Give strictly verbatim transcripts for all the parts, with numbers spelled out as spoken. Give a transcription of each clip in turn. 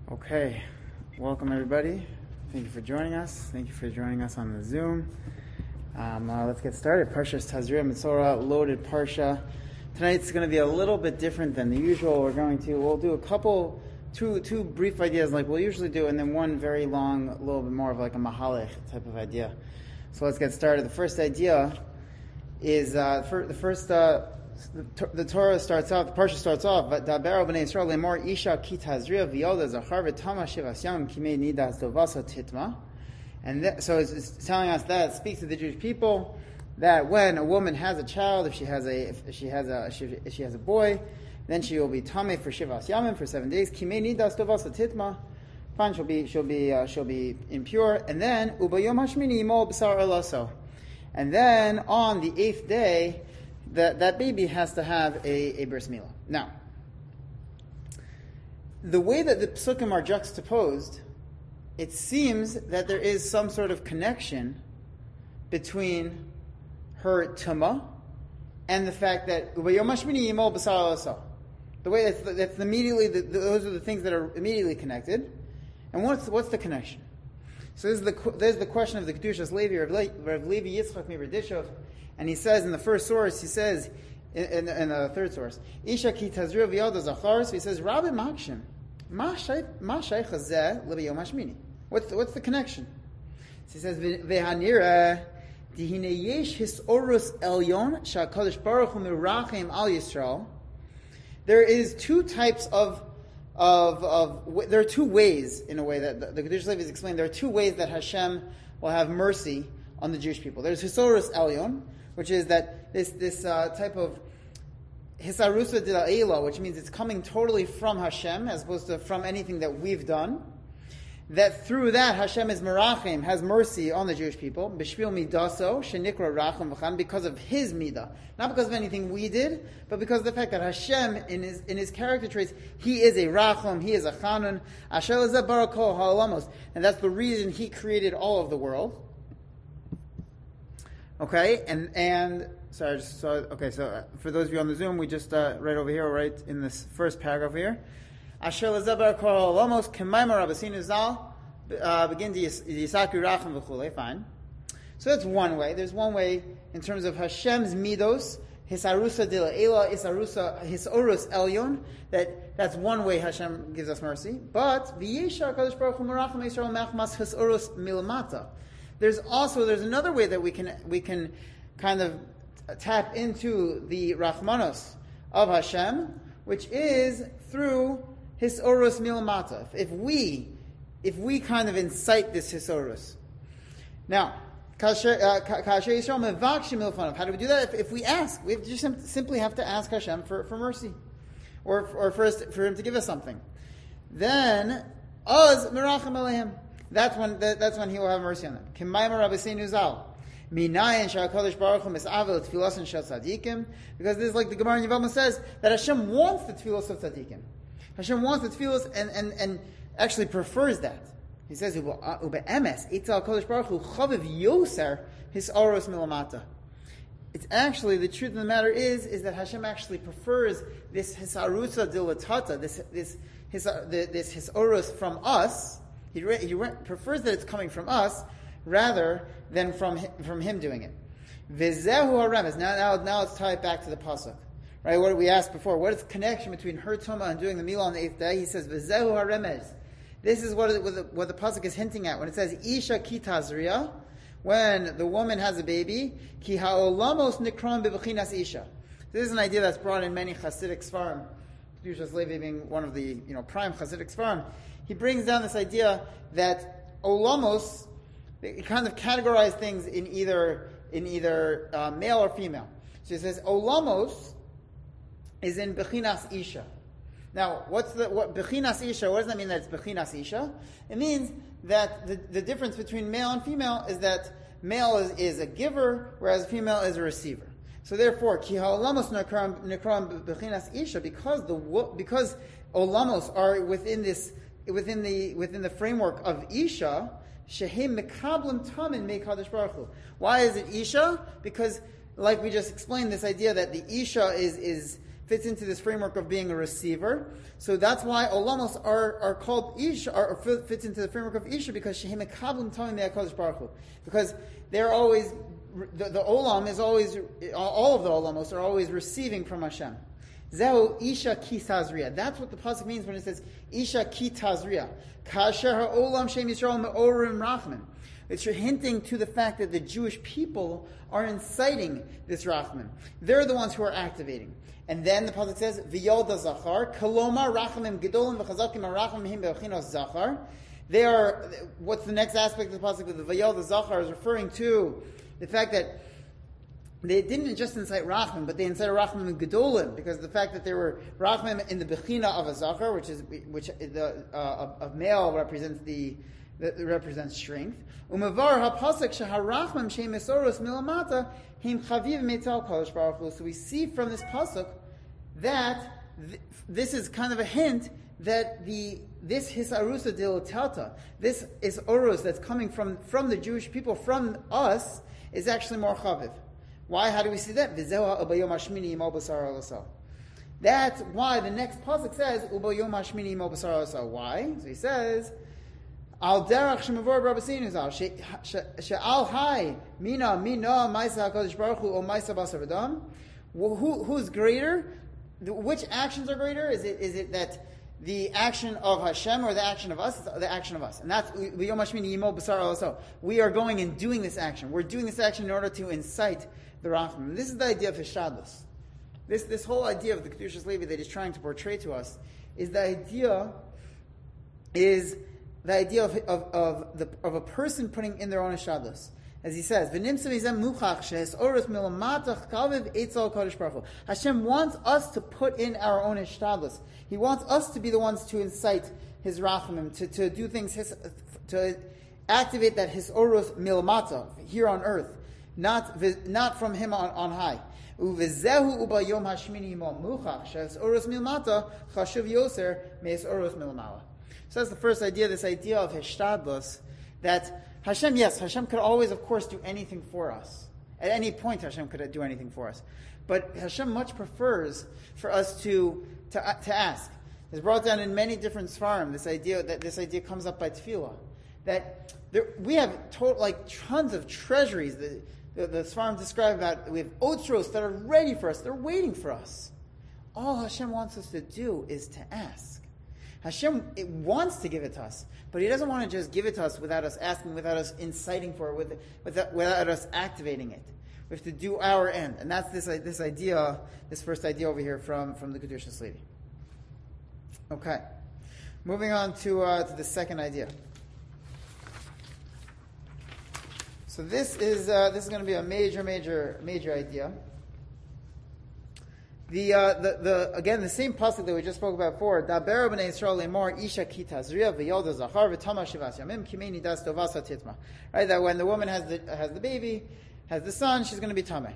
Okay, welcome everybody. Thank you for joining us. Thank you for joining us on the Zoom. Um, uh, let's get started. Parshas Tazria Mitzora, loaded Parsha. Tonight's going to be a little bit different than the usual. We're going to, we'll do a couple, two two brief ideas like we'll usually do, and then one very long, a little bit more of like a mahalech type of idea. So let's get started. The first idea is, uh, for the first, uh, The, the Torah starts off, the Parsha starts off, "V'daber b'nei Yisrael lemor isha ki tazria v'yolda zachar v'tama shivas yam kimei nidas dovasa titma." And that, so it's, it's telling us that it speaks to the Jewish people that when a woman has a child, if she has a if she has a if she has a boy, then she will be tame for shivas yamim for seven days. Kimei nidas dovasa titma. Fine, she'll be she'll be uh, she'll be impure, and then ubayom hashmini imo b'sar elaso, and then on the eighth day, that that baby has to have a, a bris milah. Now, the way that the psukim are juxtaposed, it seems that there is some sort of connection between her tuma and the fact that the way that's, that's immediately the, those are the things that are immediately connected. And what's what's the connection? So this is the there's the question of the Kedushas Levi, Rav Levi Yitzchak Miberdishov. And he says in the first source, he says, in, in, in the third source, Isha ki tazria v'yalda zachar. So he says, Rabbi Makshim, ma shaykh hazeh l'biyom hashmini. What's the, what's the connection? So he says, V'hanira dihine yesh hisorus elyon sha'kadosh baruch hu mirachem al Yisrael. There is two types of of of there are two ways in a way that the, the Kedushas Levi is explained. There are two ways that Hashem will have mercy on the Jewish people. There's hisorus elyon, which is that this this uh, type of hisarusa de la'ela, which means it's coming totally from Hashem as opposed to from anything that we've done. That through that Hashem is merachim, has mercy on the Jewish people. B'shvil midaso shenikra racham v'chan, because of His midah, not because of anything we did, but because of the fact that Hashem in His in His character traits, He is a racham, He is a chanun. Asher lezeh bara kol ha'olamos, and that's the reason He created all of the world. Okay, and and sorry, I just saw. Okay, so for those of you on the Zoom, we just uh, right over here, right in this first paragraph here. Asher lezaber kol olamos k'mayma Rabbeinu Zal begin to yisaku racham v'chulei. Fine. So that's one way. There's one way in terms of Hashem's midos, hisarusa de la'ela, hisarusa hisorus elyon. That that's one way Hashem gives us mercy. But v'yeshar kadosh baruch hu meracham Yisrael mechmas hisorus milmata. There's also there's another way that we can we can kind of tap into the Rachmanos of Hashem, which is through Hisorus Milmata. If we if we kind of incite this Hisorus. Now, how do we do that? If, if we ask, we just simply have to ask Hashem for, for mercy, or or first for Him to give us something. Then, Az Merachim Aleim. That's when that, that's when He will have mercy on them. Kimayma Rabbeinu Zal, minayin sha'akadosh baruch hu misavel tfilos and tzadikim, because this is like the Gemara in Yevamah says that Hashem wants the tfilos of tzadikim. Hashem wants the tfilos and, and, and actually prefers that. He says ube emes itzal kadosh baruch hu chaviv yoser his oros milamata. It's actually the truth of the matter is is that Hashem actually prefers this hisarusa dilatata, this this his this his oros from us. He, re, he re, prefers that it's coming from us rather than from him, from him doing it. V'zehu haremes. Now, now, now let's tie it back to the pasuk, right? What we asked before. What is the connection between her tumah and doing the milah on the eighth day? He says v'zehu haremes. This is what, it, what, the, what the pasuk is hinting at when it says isha ki tazria, when the woman has a baby. Ki ha'olamos nikram b'bechinas isha. This is an idea that's brought in many Hasidic svarim. Kedushas Levi being one of the you know prime Hasidic svarim. He brings down this idea that olamos, it kind of categorize things in either in either uh, male or female. So he says olamos is in bechinas isha. Now, what's the what bechinas isha? What does that mean that it's bechinas isha? It means that the, the difference between male and female is that male is, is a giver, whereas female is a receiver. So therefore, ki haolamos nekram bechinas isha, because the because olamos are within this. Within the within the framework of Isha, Shehem Mekablim Tamin Me Kadosh Baruch Hu. Why is it Isha? Because, like we just explained, this idea that the Isha is is fits into this framework of being a receiver. So that's why olamos are, are called Isha, are, or fits into the framework of Isha, because Shehim Ekablim Tamim Me'akadosh Baruch Hu. Because they're always, the, the olam is always, all of the olamos are always receiving from Hashem. Zehu Isha Ki Tazriya. That's what the pasuk means when it says Isha Ki Tazriya. Kasher ha'olam Shem Yisrael me'orim rachman. It's hinting to the fact that the Jewish people are inciting this rachman. They're the ones who are activating. And then the pasuk says V'yolda Zachar Kaloma Rachamim Gedolim V'chazakim Rachamim Be'chinos Zachar. They are. What's the next aspect of the pasuk of the V'yolda Zachar is referring to the fact that they didn't just incite Rachman, but they incited Rachman and Gedolim, because of the fact that there were Rachman in the Bechina of a Zachar, which is which the uh, of male represents the that represents strength. Umavar hapasek shaharachman shemesoros milamata him chaviv metal kolish baruch hu. So we see from this pasuk that th- this is kind of a hint that the this hisarusa dilatata, this is oros that's coming from from the Jewish people, from us, is actually more chaviv. Why? How do we see that? That's why the next pasuk says ubayom hashmini imo basar alasa. Why? So he says al derach shemavor b'rabasinu zal she'al hai mina mina ma'isa hakadosh baruch hu o ma'isa basar v'dam. Who who's greater? Which actions are greater? Is it is it that the action of Hashem or the action of us? It's the action of us, and that's ubayom hashmini imo basar alasa. We are going and doing this action. We're doing this action in order to incite the Rachman. This is the idea of Hishtadlus. This this whole idea of the Kedushas Levi that he's trying to portray to us is the idea is the idea of of of, the, of a person putting in their own Hishtadlus. As he says, Hashem wants us to put in our own Hishtadlus. He wants us to be the ones to incite his Rachamim, to, to do things, his, to activate that his Orus Milmata here on earth. Not, not from him on, on high. So that's the first idea, this idea of Hishtadlus, that Hashem, yes, Hashem could always, of course, do anything for us. At any point, Hashem could do anything for us. But Hashem much prefers for us to, to, to ask. It's brought down in many different svarim, this idea, that this idea comes up by tefillah. That there, we have to, like tons of treasuries. The, the, the Svarim describe about, we have otros that are ready for us. They're waiting for us. All Hashem wants us to do is to ask. Hashem it wants to give it to us, but He doesn't want to just give it to us without us asking, without us inciting for it, with, without, without us activating it. We have to do our end, and that's this this idea, this first idea over here from, from the Kedushas Levi. Okay, moving on to uh, to the second idea. So this is uh, this is going to be a major, major, major idea. The uh, the the again the same pasuk that we just spoke about before. Daber b'nei Yisrael lemor isha ki tazriya v'yolda zachar v'tama shivas yamim kimeni das tovasa titma. Right, that when the woman has the has the baby, has the son, she's going to be tameh.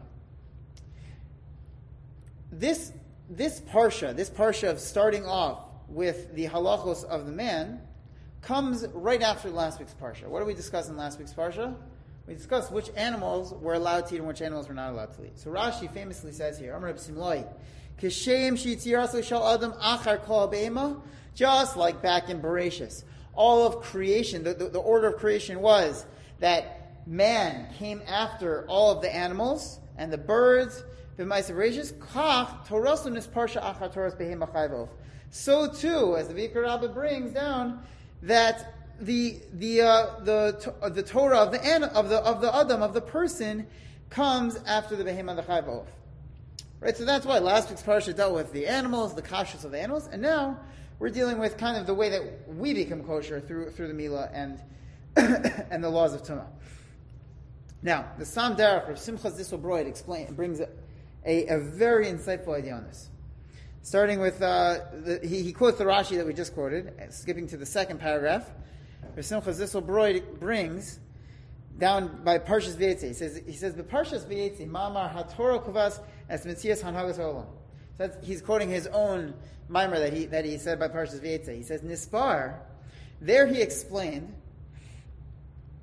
This this parsha, this parsha of starting off with the halachos of the man, comes right after last week's parsha. What did we discuss in last week's parsha? We discussed which animals were allowed to eat and which animals were not allowed to eat. So Rashi famously says here, Amar B'Simloi, Kishem Shitzirasu Shal Adam Achar Kol Be'ema, just like back in Bereshis. All of creation, the, the, the order of creation was that man came after all of the animals and the birds, B'Mais Bereshis, Kach Torasu Nisparsha Achar Toras Behema Chayvov. So too, as the Vikar Rabbah brings down, that the the uh, the uh, the Torah of the of the of the Adam of the person comes after the Behema the Chayvov. Right, so that's why last week's parsha dealt with the animals, the kashrus of the animals, and now we're dealing with kind of the way that we become kosher through through the Milah and and the laws of Tumah. Now, the Sam Derech of Simchas Disselbroid explain brings a, a, a very insightful idea on this. Starting with uh, the, he, he quotes the Rashi that we just quoted, skipping to the second paragraph. Simchas Disselbroid brings down by Parshas Vayetze. He says, he says, the Parshas Vayetze, Mamar HaTorah Kuvas as Metzias Hanhagas Olam. So that's, he's quoting his own mimer that he that he said by Parshas Vayetze. He says, Nispar, there he explained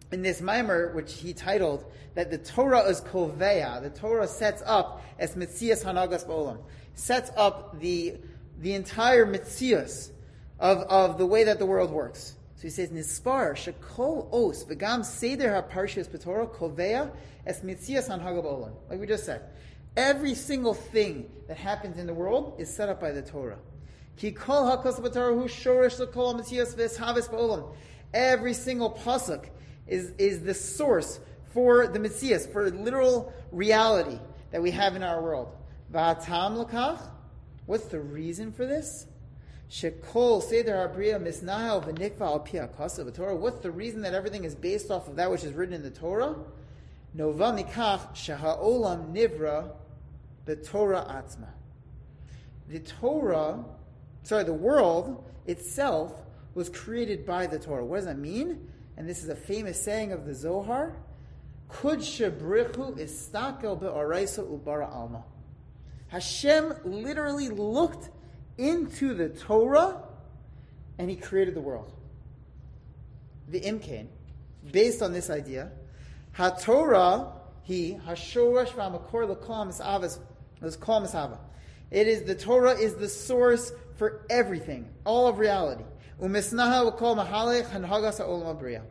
in this mimer, which he titled, that the Torah is koveya, the Torah sets up as Metzias Hanagas B'olam, sets up the the entire Metzias of, of the way that the world works. So he says, Nispar, Shekol Os, V'gam Seder HaParshias B'Torah, koveya as Metzias Hanagas B'olam. Like we just said. Every single thing that happens in the world is set up by the Torah. Ki kol hakos b'Torah hu shorish l'kol Metzias v'eshavis b'olam. Every single pasuk is, is the source for the Metzias, for literal reality that we have in our world. V'atam l'kach, what's the reason for this? Shekol seder habriya misnahel v'nikva al pi hakos b'Torah. What's the reason that everything is based off of that which is written in the Torah? Nova mikach sheha'olam nivra b'Torah atzma. The Torah, sorry, the world itself was created by the Torah. What does that mean? And this is a famous saying of the Zohar. Kud shebrichu istakel be'oraisa ubara alma. Hashem literally looked into the Torah and he created the world. The Imkain, based on this idea, HaTorah, he, Hashorash v'amakor l'kol misavas, l'kol misava. It is, the Torah is the source for everything, all of reality. U'misnaha l'kol mahalech hanhagas ha'olam abriya.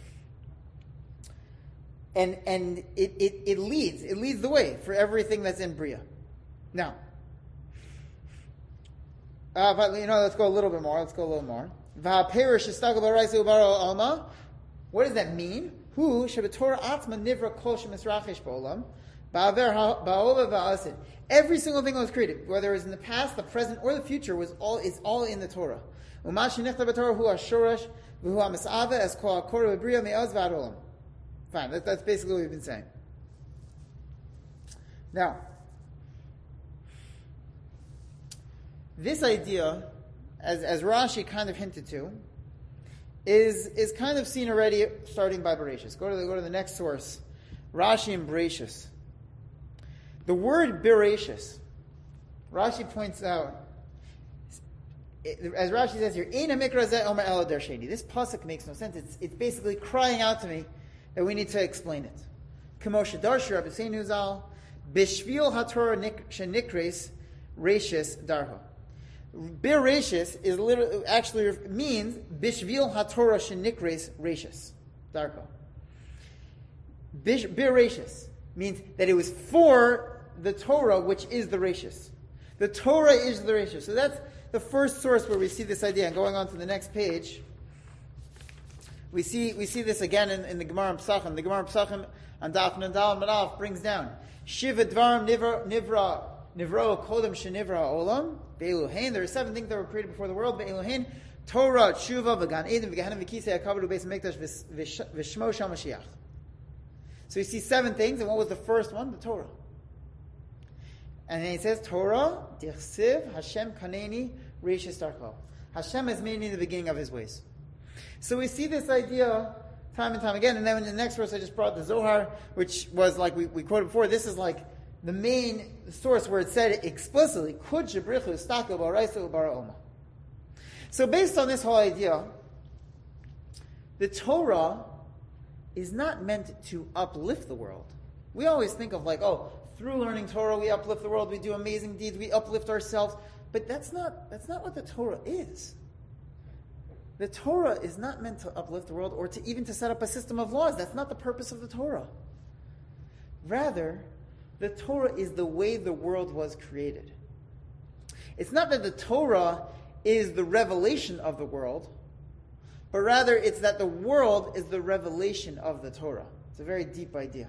And, and it, it, it leads, it leads the way for everything that's in Bria. Now, uh, but, you know, let's go a little bit more, let's go a little more. V'ha'perish istagel b'raisa ubaro alma. What does that mean? Who shebetorah atma nivra kol shemisrachish ba'olam ba'aver ba'ova ba'asid. Every single thing that was created, whether it was in the past, the present, or the future, was all is all in the Torah. U'ma shenichta b'torah hu ha'shorash v'hu ha'misava es kol ha'kor v'briya me'oz v'ad olam. Fine, that, that's basically what we've been saying. Now, this idea, as as Rashi kind of hinted to, is is kind of seen already starting by Bereshis. Go to the, go to the next source, Rashi and Bereshis. The word Bereshis, Rashi points out, as Rashi says here, Ein hamikra zeh omer ela darsheni. This pasuk makes no sense. It's it's basically crying out to me that we need to explain it. Kamo shedarshu Rabbi Seinu Zal, bishvil haTorah shenikres Reshis darha. Bereshis is literally actually means bishvil haTorah shenikres Reshis darha. Bereshis means that it was for the Torah, which is the Reshis. The Torah is the Reshis. So that's the first source where we see this idea. And going on to the next page, we see we see this again in, in the Gemara Pesachim. The Gemara Pesachim on Daf Nandal Madaf brings down Shiva Dvarim Nivra Nivra Nivro Kodem Shenivra Olam Be'eluhain. There are seven things that were created before the world. Be'eluhain Torah Tshuva V'Gan Eden V'Gehanim V'Kisei HaKavod U'Beis HaMikdash V'Shmo Shal Mashiach. So you see seven things, and what was the first one? The Torah. And then he says, Torah, Dirsiv, Hashem Kaneni, Reshis Darko. Hashem has made me the beginning of his ways. So we see this idea time and time again, and then in the next verse I just brought the Zohar, which was like we, we quoted before, this is like the main source where it said explicitly, Kud Shebrichu Stako Baraisa Ubara Oma. So based on this whole idea, the Torah is not meant to uplift the world. We always think of like, oh, through learning Torah we uplift the world, we do amazing deeds, we uplift ourselves. But that's not that's not what the Torah is. The Torah is not meant to uplift the world or to even to set up a system of laws. That's not the purpose of the Torah. Rather, the Torah is the way the world was created. It's not that the Torah is the revelation of the world, but rather it's that the world is the revelation of the Torah. It's a very deep idea.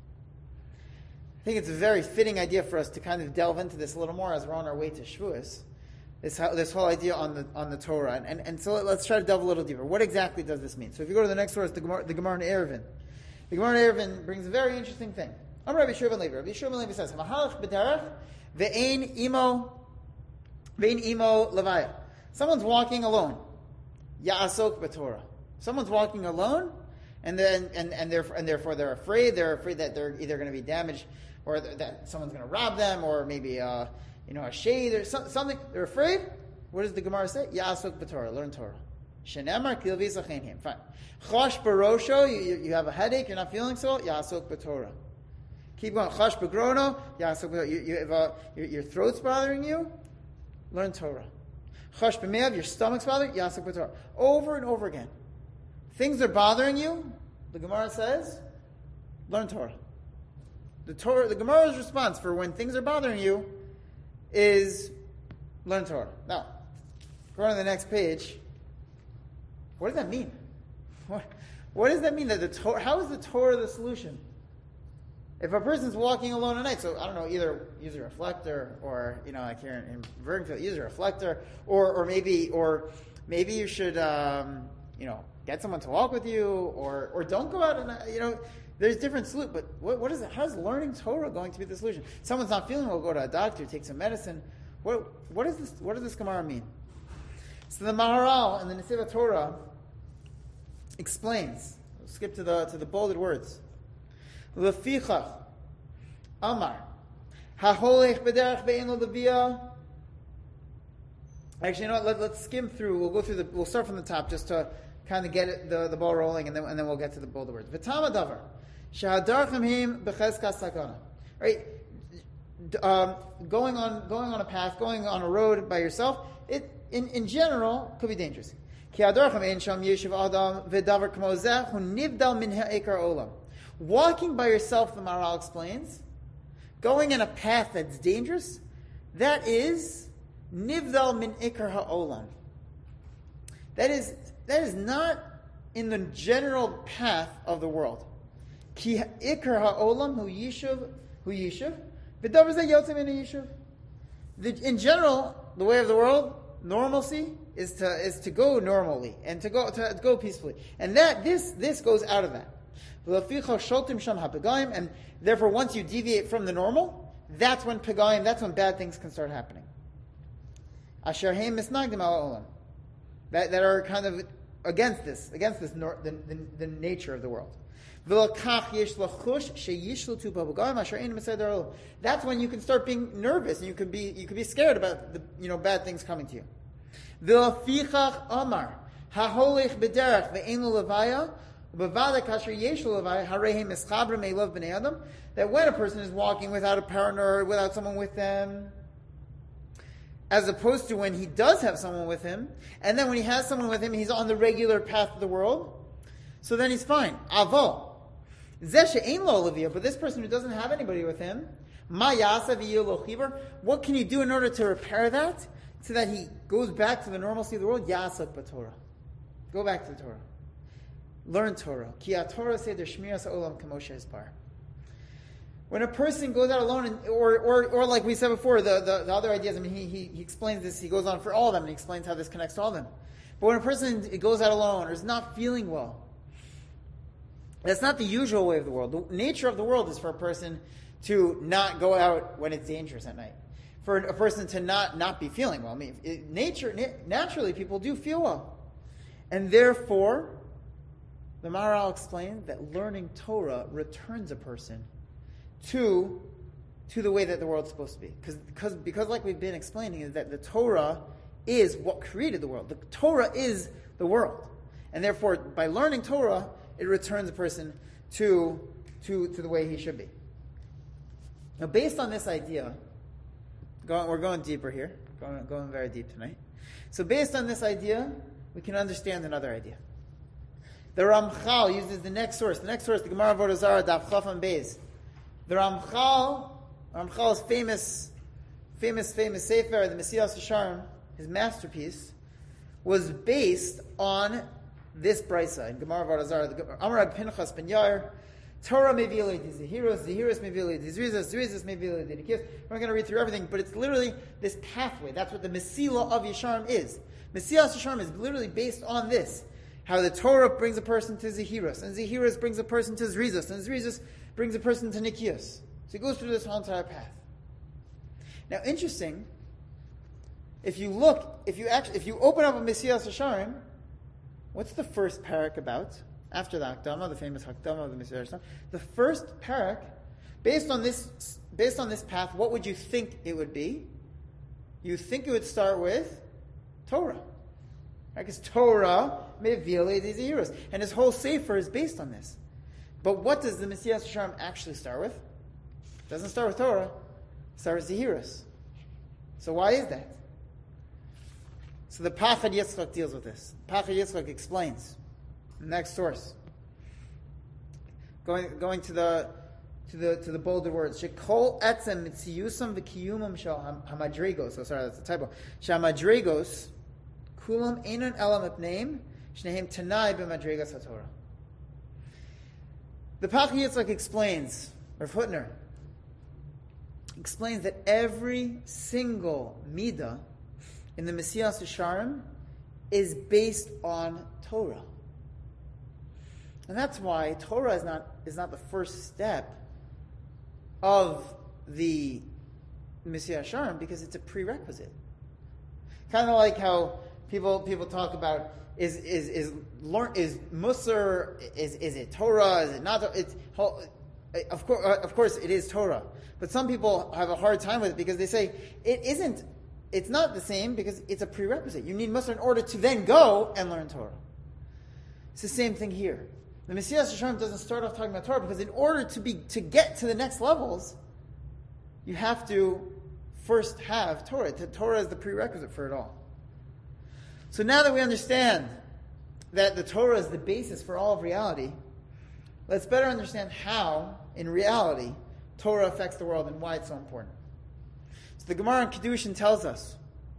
I think it's a very fitting idea for us to kind of delve into this a little more as we're on our way to Shavuos. This this whole idea on the on the Torah, and and, and so let's try to delve a little deeper. What exactly does this mean? So if you go to the next source, the Gemara, the Gemara in Eruvin, the Gemara in Eruvin brings a very interesting thing. I'm Rabbi Shua ben Levi. Rabbi Shua ben Levi says, "Mahalach b'derech ve'ein imo ve'ein imo levaya." Someone's walking alone. Ya'asok b'Torah. Someone's walking alone, and then and and they're and therefore they're afraid. They're afraid that they're either going to be damaged, or that someone's going to rob them, or maybe uh, you know a shade or some, something. They're afraid. What does the Gemara say? Ya'asok b'Torah. Learn Torah. Shenemar kilvi zachenhim. Fine. Chosh barosho, you, you have a headache, you're not feeling so, yasok b'Torah. Keep going. Chosh b'grono, yasok b'Torah. You, you have a, your, your throat's bothering you, learn Torah. Chosh b'meav, your stomach's bothering you, yasok b'Torah. Over and over again. Things are bothering you, the Gemara says, learn Torah. The Torah, the Gemara's response for when things are bothering you is learn Torah. Now, go on to the next page. What does that mean? What, what does that mean? That the Torah, how is the Torah the solution? If a person's walking alone at night, so I don't know, either use a reflector, or you know, like here in Bergenfield, use a reflector, or or maybe or maybe you should um, you know get someone to walk with you, or or don't go out and you know. There's different solutions, but what, what is it? How is learning Torah going to be the solution? Someone's not feeling well, go to a doctor, take some medicine. What what is this? What does this Gemara mean? So the Maharal and the Neseva Torah explains. We'll skip to the to the bolded words. Lefichach Amar Haholech b'derech be'en lo levia. Actually, you know what? Let, let's skim through. We'll go through the. We'll start from the top just to kind of get it, the, the ball rolling, and then and then we'll get to the bolded words. V'tama davar shehadarchem him b'cheskas sakana. Right, um, going on going on a path, going on a road by yourself. It in, in general could be dangerous. Ki hadarchem ein sham yeshiv adam v'davar kamo zeh hu nivdal min ha'ikar olam. Walking by yourself, the Maharal explains, going in a path that's dangerous, that is nivdal min ikar ha'olam. That is that is not in the general path of the world. Ki ikar ha'olam hu yishuv hu yishuv v'davar zeh yotzei min yishuv. In general, the way of the world, normalcy is to is to go normally and to go to go peacefully, and that this this goes out of that. And therefore, once you deviate from the normal, that's when pagayim, that's when bad things can start happening. Asher heim misnagdim ala olam, that that are kind of against this, against this nor, the, the, the nature of the world. That's when you can start being nervous and you can be you can be scared about the you know bad things coming to you. Amar haholech b'derech ve'en lo levaya. That when a person is walking without a partner, without someone with them, as opposed to when he does have someone with him, and then when he has someone with him, he's on the regular path of the world, so then he's fine. Avo. But this person who doesn't have anybody with him, what can he do in order to repair that? So that he goes back to the normalcy of the world? Yasak b'Torah. Go back to the Torah. Learn Torah. Ki Torah seder shmiras ha'olam k'moshe hisbar. When a person goes out alone, and, or, or or like we said before, the, the, the other ideas, I mean, he, he he explains this, he goes on for all of them, and he explains how this connects to all of them. But when a person goes out alone, or is not feeling well, that's not the usual way of the world. The nature of the world is for a person to not go out when it's dangerous at night. For a person to not, not be feeling well. I mean, it, nature, naturally, people do feel well. And therefore, the Maharal explained that learning Torah returns a person to, to the way that the world's supposed to be. Because, because, because like we've been explaining, is that the Torah is what created the world. The Torah is the world. And therefore, by learning Torah, it returns a person to, to, to the way he should be. Now, based on this idea, going, we're going deeper here, going, going very deep tonight. So based on this idea, we can understand another idea. The Ramchal uses the next source. The next source, the Gemara Avodah Zarah, Daf Chaf and Beis. The Ramchal, Ramchal's famous, famous, famous Sefer, the Mesilas Yesharim, his masterpiece, was based on this brisa in Gemara Avodah Zarah. Amar Rab Pinchas ben Yair, Torah mevili to Zehiros, Zehiros mevili to Zrizos, Zrizos mevili to Nikiyos. We're not going to read through everything, but it's literally this pathway. That's what the Mesilah of Yesharim is. Mesilas Yesharim is literally based on this. How the Torah brings a person to Zehiros, and Zehiros brings a person to Zrizos, and Zrizos brings a person to Nikiyos. So he goes through this whole entire path. Now, interesting, if you look, if you actually, if you open up a Mesilas Yesharim, what's the first parak about? After the Hakdama, the famous Hakdama of the Mesilas Yesharim, the first parak, based on this, based on this path, what would you think it would be? You think it would start with Torah. Because Torah mevile zehiros, and his whole sefer is based on this. But what does the Mesilas Yesharim actually start with? It doesn't start with Torah. It starts with zehiros. So why is that? So the Pachad Yitzchak deals with this. Pachad Yitzchak explains. Next source. Going going to the to the to the bolder words. Shekol etzem mitziyusam v'kiyumam shel hamadregos. So sorry, that's a typo. Shamadregos kulam einon elam epneim shnehem tanai b'madregos haTorah. The Pachad Yitzchak explains, Rav Hutner explains that every single midah in the Mesilas Yesharim is based on Torah. And that's why Torah is not is not the first step of the Mesilas Yesharim, because it's a prerequisite. Kind of like how people people talk about is is is learn is Musar, is is it Torah, is it not? It's of course of course it is Torah, but some people have a hard time with it because they say it isn't. It's not the same because it's a prerequisite. You need Musar in order to then go and learn Torah. It's the same thing here. The Mesilas Yesharim doesn't start off talking about Torah because in order to be to get to the next levels, you have to first have Torah. Torah is the prerequisite for it all. So now that we understand that the Torah is the basis for all of reality, let's better understand how, in reality, Torah affects the world and why it's so important. So the Gemara in Kedushin tells us,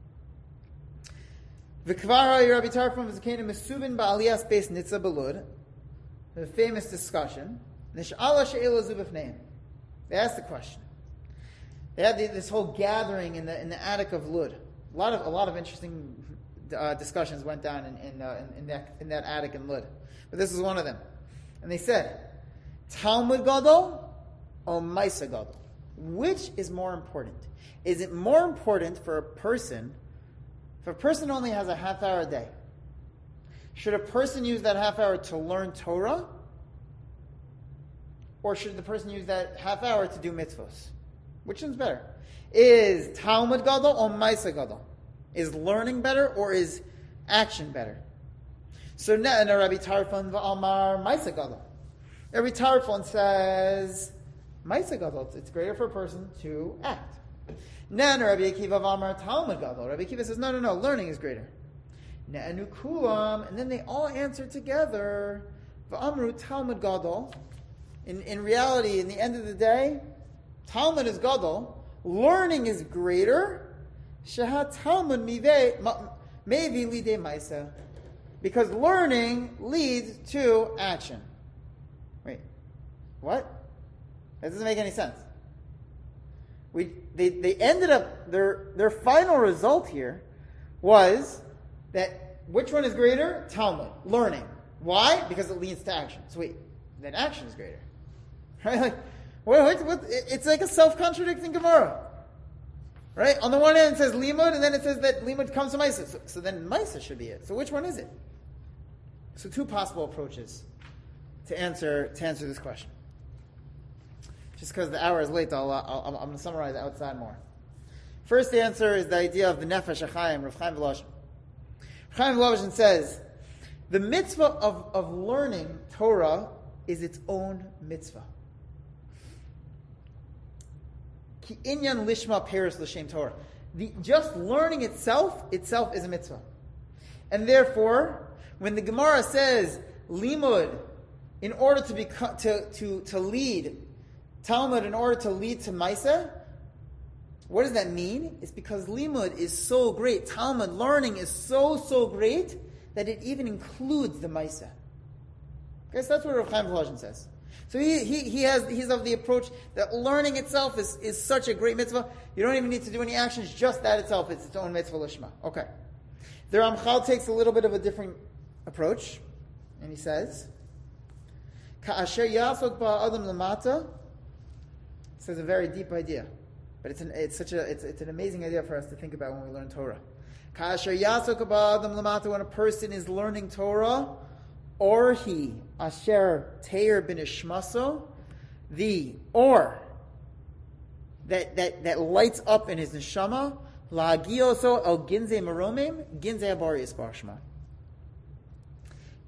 V'kvara Rabbi Tarfon v'zakena mesubin ba'aliyas beis nitza belud, the famous discussion. Nish'ala she'ela zubifneim. They asked the question. They had the, this whole gathering in the in the attic of Lud. A lot of a lot of interesting uh, discussions went down in in, uh, in in that in that attic in Lud, but this is one of them. And they said, Talmud Gadol or Maisa Gadol? Which is more important? Is it more important for a person? If a person only has a half hour a day, should a person use that half hour to learn Torah? Or should the person use that half hour to do mitzvos? Which one's better? Is Talmud Gadol or Maisa Gadol? Is learning better or is action better? So now, Rabbi Tarfon v'Amar Maisa Gadol. Rabbi Tarfon says, Maisa Gadol, it's greater for a person to act. Now, Rabbi Akiva v'Amar Talmud Gadol. Rabbi Akiva says, no, no, no, learning is greater. Ne'anu kulam, and then they all answer together. V'amru Talmud Gadol. In in reality, in the end of the day, Talmud is Gadol. Learning is greater. Sheha Talmud mevi lidei maisa, because learning leads to action. Wait, what? That doesn't make any sense. We they they ended up their their final result here was that which one is greater? Talmud, learning. Why? Because it leads to action. So wait, then action is greater, right? Like, what, what, what, it's like a self-contradicting Gemara, right? On the one hand, it says limud, and then it says that limud comes to Maisa. So, so then Maisa should be it. So which one is it? So two possible approaches to answer to answer this question. Just because the hour is late, I'll, I'll, I'm going to summarize outside more. First answer is the idea of the Nefesh HaChaim, Rav Chaim Volozhin. Rav Chaim Volozhin says, the mitzvah of, of learning Torah is its own mitzvah. Ki inyan lishma peris l'shem Torah. The, just learning itself, itself is a mitzvah. And therefore, when the Gemara says, limud, in order to, be, to, to, to lead, Talmud in order to lead to Maisa, what does that mean? It's because limud is so great. Talmud learning is so, so great that it even includes the Maisa. Okay, so that's what Rav Chaim Volozhin says. So he, he, he has, he's of the approach that learning itself is, is such a great mitzvah, you don't even need to do any actions, just that itself, it's its own mitzvah lishma. Okay. The Ramchal takes a little bit of a different approach, and he says, Ka'asher yasok ba'adam lamata. This is a very deep idea, but it's an, it's such a it's, it's an amazing idea for us to think about when we learn Torah. Kasher yasok ba'adam lamata, when a person is learning Torah, or he asher teir bin ishmaso, the or that that that lights up in his neshama, la'agioso el ginze maromim ginze abarius barshma.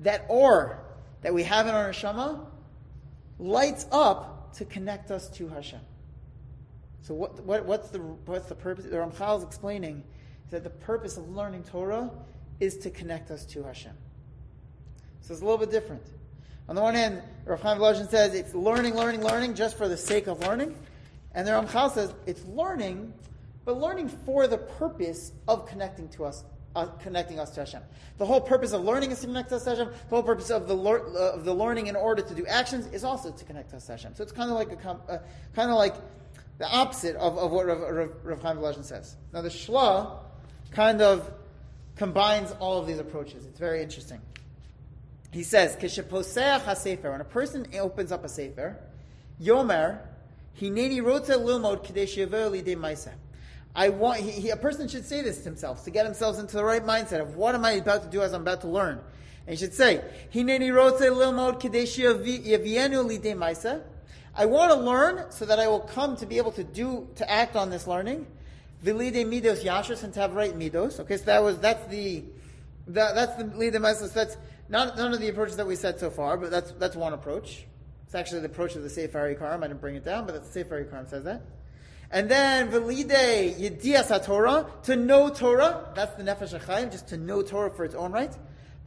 that or that we have in our neshama lights up to connect us to Hashem. So what, what, what's the what's the purpose? The Ramchal is explaining that the purpose of learning Torah is to connect us to Hashem. So it's a little bit different. On the one hand, Rav Chaim Volozhin says it's learning, learning, learning just for the sake of learning. And the Ramchal says it's learning, but learning for the purpose of connecting to us, uh, connecting us to Hashem. The whole purpose of learning is to connect us to Hashem. The whole purpose of the lear- uh, of the learning in order to do actions is also to connect us to Hashem. So it's kind of like a com- uh, kind of like the opposite of, of what Rav, Rav, Rav Chaim Volozhin says. Now the Shla kind of combines all of these approaches. It's very interesting. He says, "Kisheposeach hasefer." When a person opens up a sefer, Yomer, hineni rotze lilmod k'dei she'yaveh lidei ma'aseh. I want. He, he, a person should say this to himself to get himself into the right mindset of what am I about to do as I'm about to learn. And he should say, "Hineni rotze lilmod k'dei she'yavienu lidei ma'aseh." I want to learn so that I will come to be able to do to act on this learning. V'lidei midos yashus, and to have right midos. Okay, so that was that's the that, that's the lidei ma'aseh. That's not none of the approaches that we said so far, but that's that's one approach. It's actually the approach of the Sefer Yikarim. I didn't bring it down, but that's the Sefer Yikarim says that. And then v'lidei yedias haTorah, to know Torah. That's the Nefesh HaChaim, just to know Torah for its own right.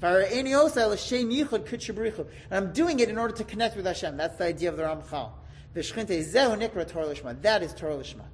And I'm doing it in order to connect with Hashem. That's the idea of the Ramchal. That is Torah Lishma.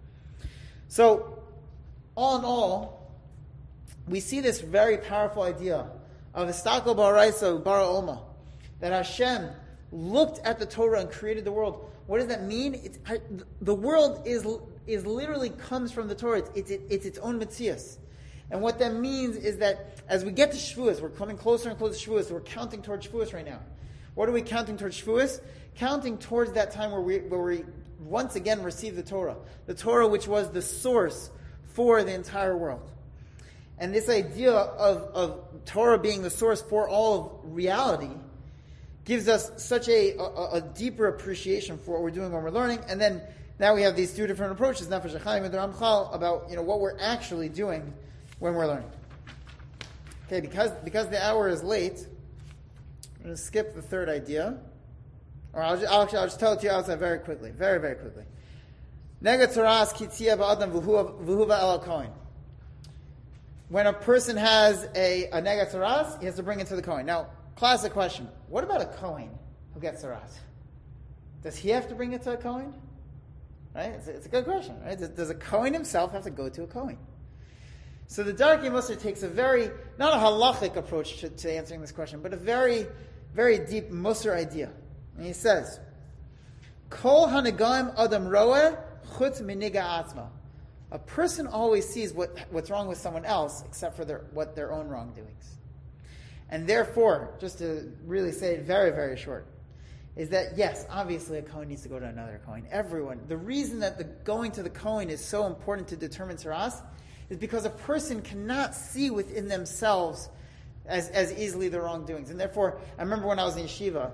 So, all in all, we see this very powerful idea of Istakel Baraisa Bara Oma, that Hashem looked at the Torah and created the world. What does that mean? It's, the world is is literally comes from the Torah. It's, it's, it's its own Metzias. And what that means is that as we get to Shavuos, we're coming closer and closer to Shavuos, we're counting towards Shavuos right now. What are we counting towards Shavuos? Counting towards that time where we, where we once again receive the Torah. The Torah which was the source for the entire world. And this idea of, of Torah being the source for all of reality gives us such a, a, a deeper appreciation for what we're doing when we're learning. And then now we have these two different approaches, Nefesh HaChaim and the Ramchal, about you know what we're actually doing when we're learning. Okay, because because the hour is late, I'm going to skip the third idea. Or I'll just, I'll, I'll just tell it to you outside very quickly, very, very quickly. Nega tzoras kitzia ba'adam v'huva el kohen. When a person has a, a nega tzoras, he has to bring it to the kohen. Now, classic question. What about a kohen who gets tzoras? Does he have to bring it to a kohen? Right? It's a, it's a good question, right? Does, does a kohen himself have to go to a kohen? So the Darkei Musar takes a very, not a halachic approach to, to answering this question, but a very, very deep Musar idea. And he says, Kol hanagaim adam roeh chutz miniga atzma. A person always sees what, what's wrong with someone else except for their, what their own wrongdoings. And therefore, just to really say it very, very short, is that yes, obviously a Kohen needs to go to another Kohen. Everyone. The reason that the going to the Kohen is so important to determine tzaras is because a person cannot see within themselves as, as easily their wrongdoings. And therefore, I remember when I was in yeshiva,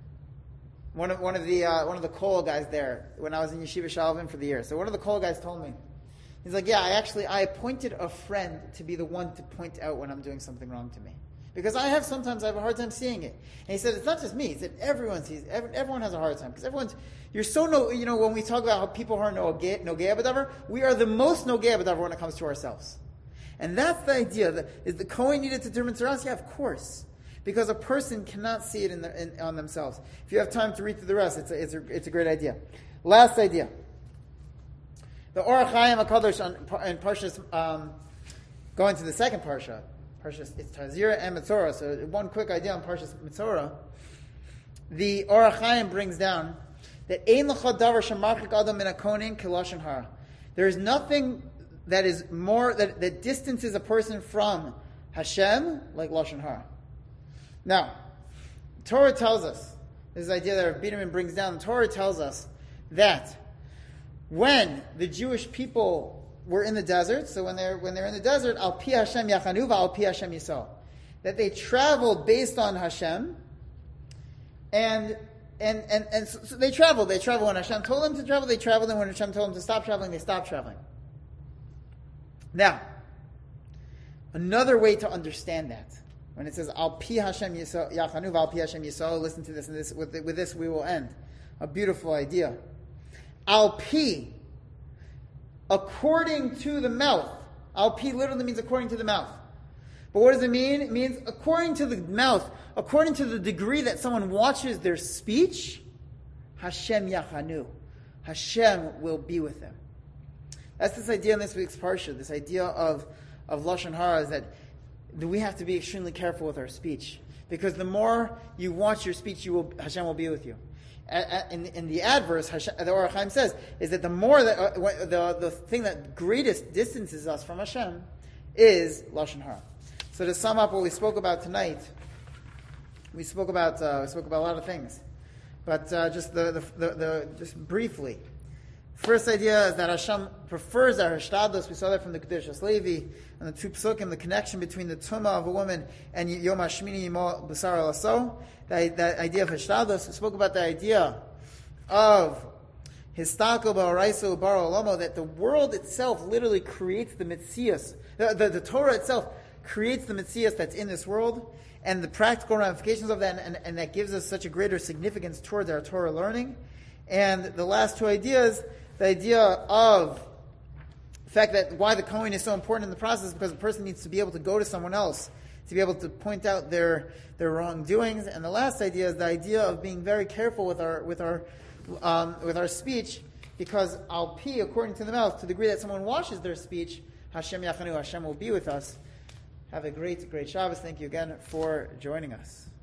one of one of the uh, one of the Kol guys there, when I was in Yeshiva Shalvim for the year. So one of the Kol guys told me, he's like, yeah, I actually I appointed a friend to be the one to point out when I'm doing something wrong to me. Because I have sometimes I have a hard time seeing it. And he said, it's not just me. He said, everyone sees it. Every, everyone has a hard time. Because everyone's, you're so, no, you know, when we talk about how people are nogea b'davar, we are the most nogea b'davar when it comes to ourselves. And that's the idea. That, is the Kohen needed to determine tzaras? Yeah, of course. Because a person cannot see it in the, in, on themselves. If you have time to read through the rest, it's a, it's a, it's a great idea. Last idea. The Orach Chaim HaKadosh in Parshas, um, going to the second Parsha, Parshas, it's Tazira and Metzora. So one quick idea on Parshas Metzora. The Orach Chaim brings down that Ein l'cha davar shemarchik adam min hakonin k'lashon hara. There is nothing that is more that, that distances a person from Hashem like lashon hara. Now, Torah tells us this idea that Rav Biderman brings down. The Torah tells us that when the Jewish people were in the desert, so when they're when they're in the desert, al pi Hashem yachanu al pi Hashem yisrael, that they traveled based on Hashem, and and and and so, so they traveled. They traveled when Hashem told them to travel. They traveled, and when Hashem told them to stop traveling, they stopped traveling. Now, another way to understand that, when it says Al Pi Hashem Yachanu, Al Pi Hashem Yisrael, listen to this and this. With, with this we will end. A beautiful idea. Al Pi, according to the mouth. Al Pi literally means according to the mouth. But what does it mean? It means according to the mouth, according to the degree that someone watches their speech, Hashem Yachanu. Hashem will be with them. That's this idea in this week's Parsha, this idea of, of Lashon Hara, is that we have to be extremely careful with our speech. Because the more you watch your speech, you will, Hashem will be with you. In, in the adverse, Hashem, the Orach Chaim says, is that the more that, uh, the, the thing that greatest distances us from Hashem is Lashon Hara. So to sum up what we spoke about tonight, we spoke about uh, we spoke about a lot of things, but uh, just the, the, the, the just briefly. First idea is that Hashem prefers our hishtadlus. We saw that from the Kedushas Levi and the two psukim, the connection between the tumah of a woman and Yom Hashmini Yimo B'sar Laso. That, that idea of hishtadlus. We spoke about the idea of Histakol Ba'oraiso Bar Olamo, that the world itself literally creates the Metzias. The, the, the Torah itself creates the Metzias that's in this world, and the practical ramifications of that, and, and, and that gives us such a greater significance towards our Torah learning. And the last two ideas, the idea of the fact that why the Kohen is so important in the process, because the person needs to be able to go to someone else to be able to point out their their wrongdoings. And the last idea is the idea of being very careful with our with our um, with our speech, because Al Pi, according to the mouth, to the degree that someone washes their speech, Hashem Yachanu, Hashem will be with us. Have a great, great Shabbos. Thank you again for joining us.